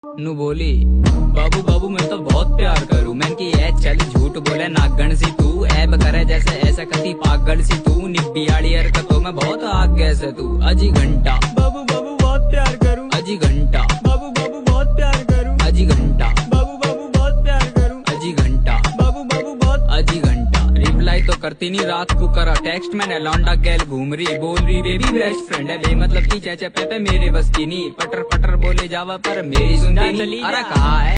नु बोली बाबू बाबू मैं तो बहुत प्यार करूँ। मैं की ए चल झूठ बोले नागण सी तू, ऐब करे जैसे ऐसा कती पागल सी तू, निब्बियाड़ी हरकतों में बहुत आगे से तू। अजी घंटा बाबू बाबू बहुत प्यार करूं। अजी घंटा बाबू बाबू बहुत प्यार करूं। अजी घंटा बाबू बाबू बहुत प्यार करूं। अजी घंटा बाबू बाबू बहुत अजी घंटा। रिप्लाई तो करती नहीं, रात को करा टेक्स्ट मैंने, लौंडा गैल घूम रही बोल रही बेबी बेस्ट फ्रेंड है बे, मतलब की चेचे पे मेरे बस की नहीं, पटर पटर बोले जावा पर मेरी सुनती नहीं। अरे कहा है